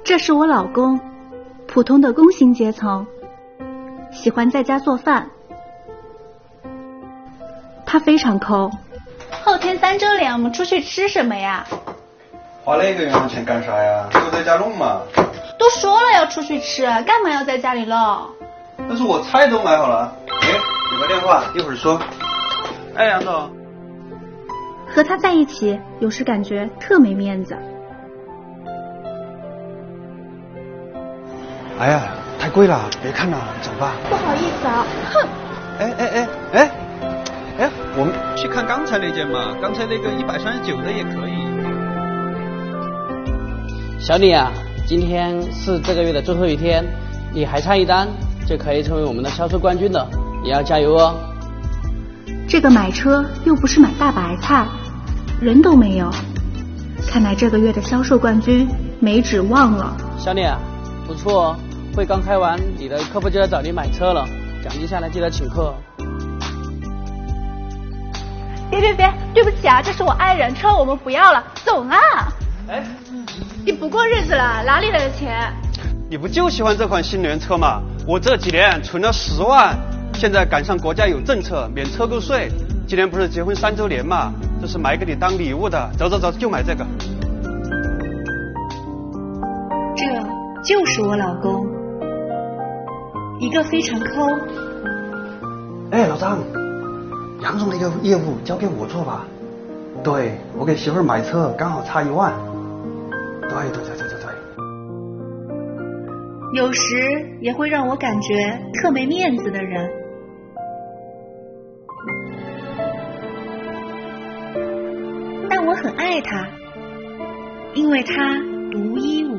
这是我老公，普通的工薪阶层，喜欢在家做饭。他非常抠。 后天3周年，我们出去吃什么呀？ 花那个冤枉钱干啥呀？就在家弄嘛。 都说了要出去吃，干嘛要在家里弄？ 但是我菜都买好了。哎，有个电话，一会儿说。哎，杨总。 和他在一起，有时感觉特没面子。 哎呀，太贵了，别看了，走吧。 不好意思啊，哼。 哎，我们去看刚才那件嘛，刚才那个139的也可以。 小李啊，今天是这个月的最后一天，你还差一单就可以成为我们的销售冠军了，也要加油哦。 这个买车又不是买大白菜，人都没有，看来这个月的销售冠军没指望了。 小李啊，不错哦，会刚开完，你的客户就要找你买车了，奖金下来记得请客。 别，对不起啊，这是我爱人，车我们不要了，走啦。 哎， 你不过日子了，哪里来的钱？ 你不就喜欢这款新能源车吗？我这几年存了10万，现在赶上国家有政策免车购税，今年不是结婚3周年嘛，这是买给你当礼物的，走，就买这个。 这就是我老公，一个非常抠。 哎，老张，杨总那个业务交给我做吧。对，我给媳妇儿买车刚好差1万。对。 有时也会让我感觉特没面子的人。但我很爱他，因为他独一无